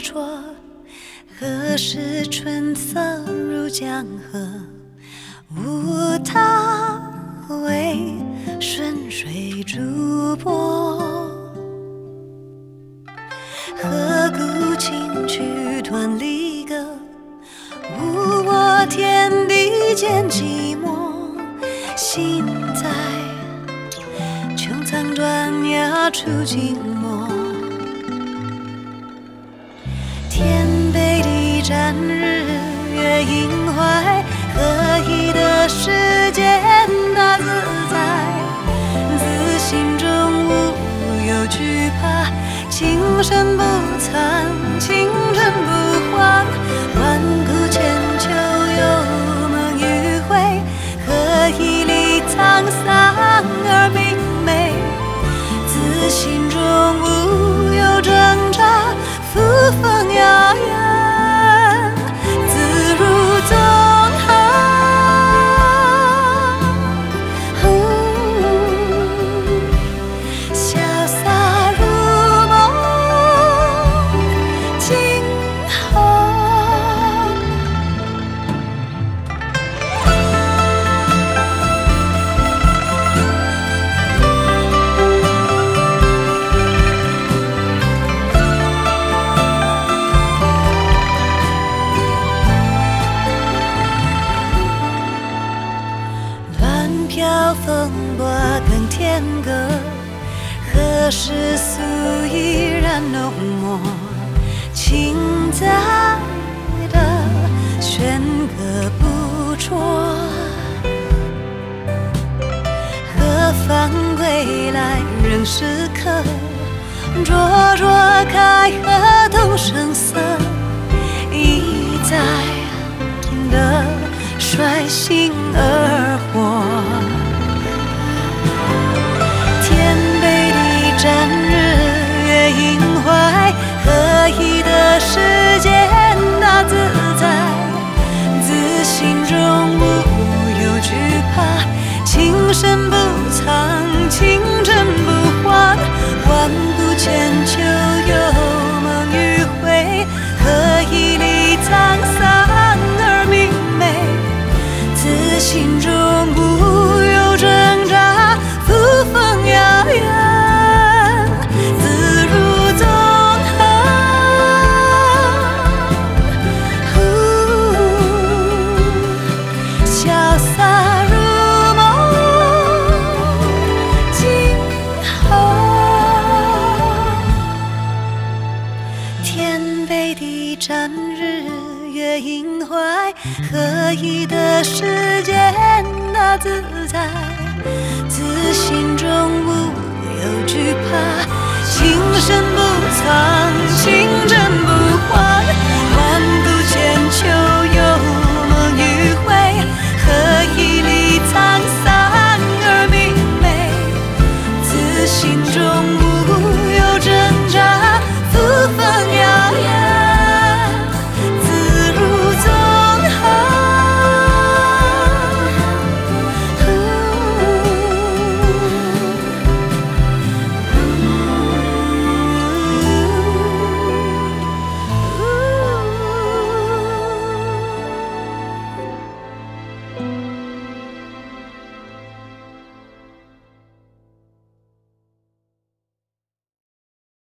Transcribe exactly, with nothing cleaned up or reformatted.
灼，何时春色入江河？无他，为顺水逐波。何故轻曲断离歌？无我天地间寂寞。心在穹苍断崖处静默。天北地战，日月阴怀，合一的世间大自在。自心中无有惧怕，情深不残，情真不荒。万古千秋有梦与悔，何以理沧桑而明媚？自心中无有挣扎，扶风摇曳，自如纵横。潇洒如梦，惊鸿。乱飘风波更天歌，何时素已然浓墨？情在的弦歌不辍，何方归来仍是客？灼灼开合动声色，一再的率性而活。天北地战，日月阴怀，合一的世间大自在。自心中无有惧怕，情深不藏，情真不荒。万古千秋有梦与悔，何以理沧桑而明媚？自心中无有挣扎，扶风摇曳，自如纵横。潇洒如梦，惊鸿。天北地战，日月阴怀，合一的世间大自在。